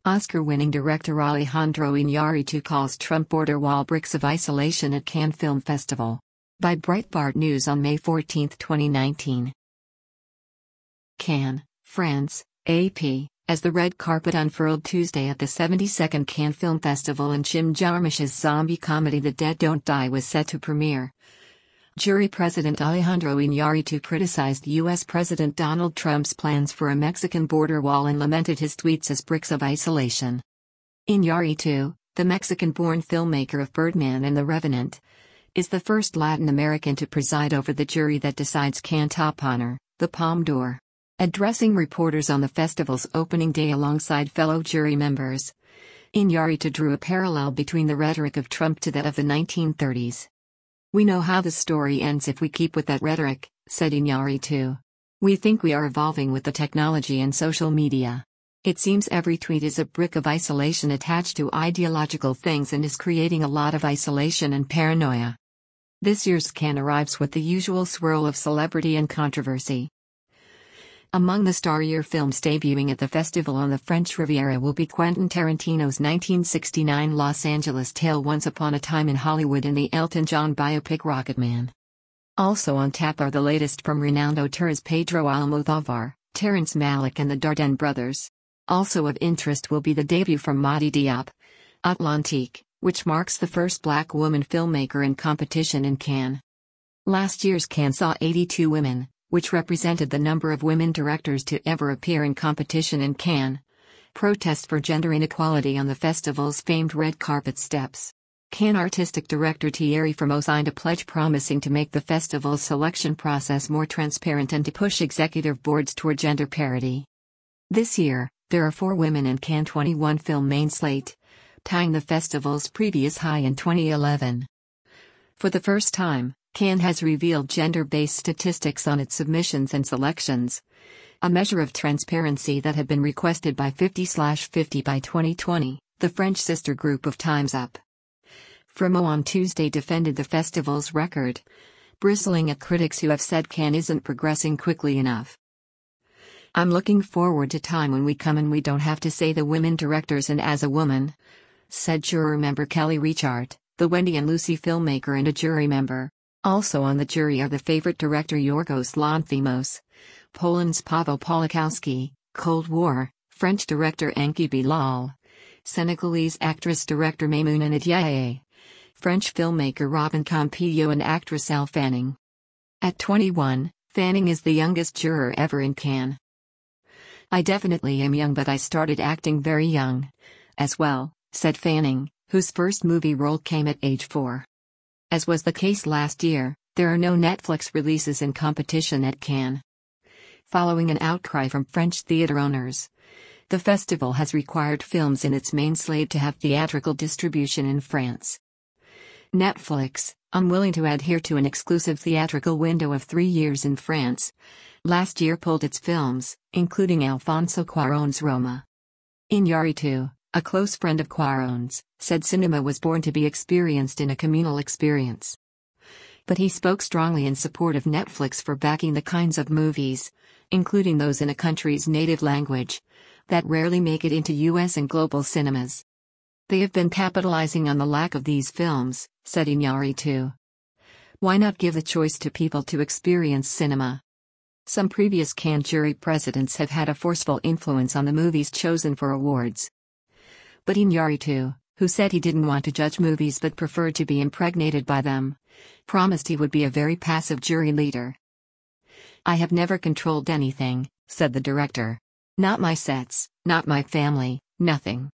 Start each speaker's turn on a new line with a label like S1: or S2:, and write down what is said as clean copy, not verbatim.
S1: Oscar-winning director Alejandro Iñárritu calls Trump border wall bricks of isolation at Cannes Film Festival. By Breitbart News on May 14, 2019. Cannes, France, AP, as the red carpet unfurled Tuesday at the 72nd Cannes Film Festival and Jim Jarmusch's zombie comedy The Dead Don't Die was set to premiere. Jury President Alejandro Iñárritu criticized U.S. President Donald Trump's plans for a Mexican border wall and lamented his tweets as bricks of isolation. Iñárritu, the Mexican-born filmmaker of Birdman and The Revenant, is the first Latin American to preside over the jury that decides Cannes' top honor, the Palme d'Or. Addressing reporters on the festival's opening day alongside fellow jury members, Iñárritu drew a parallel between the rhetoric of Trump to that of the 1930s. "We know how the story ends if we keep with that rhetoric," said Iñárritu. "We think we are evolving with the technology and social media. It seems every tweet is a brick of isolation attached to ideological things and is creating a lot of isolation and paranoia." This year's Cannes arrives with the usual swirl of celebrity and controversy. Among the starrier films debuting at the festival on the French Riviera will be Quentin Tarantino's 1969 Los Angeles tale Once Upon a Time in Hollywood and the Elton John biopic Rocketman. Also on tap are the latest from renowned auteurs Pedro Almodóvar, Terrence Malick and the Dardenne brothers. Also of interest will be the debut from Mati Diop, Atlantique, which marks the first black woman filmmaker in competition in Cannes. Last year's Cannes saw 82 women, which represented the number of women directors to ever appear in competition in Cannes. Protests for gender inequality on the festival's famed red carpet steps. Cannes artistic director Thierry Frémaux signed a pledge promising to make the festival's selection process more transparent and to push executive boards toward gender parity. This year, there are 4 women in Cannes' 21 film main slate, tying the festival's previous high in 2011. For the first time, Cannes has revealed gender-based statistics on its submissions and selections, a measure of transparency that had been requested by 50/50 by 2020, the French sister group of Time's Up. Frémaux on Tuesday defended the festival's record, bristling at critics who have said Cannes isn't progressing quickly enough. "I'm looking forward to time when we come and we don't have to say the women directors and as a woman," said juror member Kelly Reichardt, the Wendy and Lucy filmmaker and a jury member. Also on the jury are the favorite director Yorgos Lanthimos, Poland's Paweł Pawlikowski, Cold War, French director Enki Bilal, Senegalese actress-director Maimouna Ndiaye, French filmmaker Robin Campillo and actress Elle Fanning. At 21, Fanning is the youngest juror ever in Cannes. "I definitely am young, but I started acting very young as well," said Fanning, whose first movie role came at age 4. As was the case last year, there are no Netflix releases in competition at Cannes. Following an outcry from French theater owners, the festival has required films in its main slate to have theatrical distribution in France. Netflix, unwilling to adhere to an exclusive theatrical window of 3 years in France, last year pulled its films, including Alfonso Cuarón's Roma. Iñárritu, a close friend of Cuarón's, said cinema was born to be experienced in a communal experience. But he spoke strongly in support of Netflix for backing the kinds of movies, including those in a country's native language, that rarely make it into US and global cinemas. "They have been capitalizing on the lack of these films," said Iñárritu. "Why not give the choice to people to experience cinema?" Some previous Cannes jury presidents have had a forceful influence on the movies chosen for awards. But Iñárritu, who said he didn't want to judge movies but preferred to be impregnated by them, promised he would be a very passive jury leader. "I have never controlled anything," said the director. "Not my sets, not my family, nothing.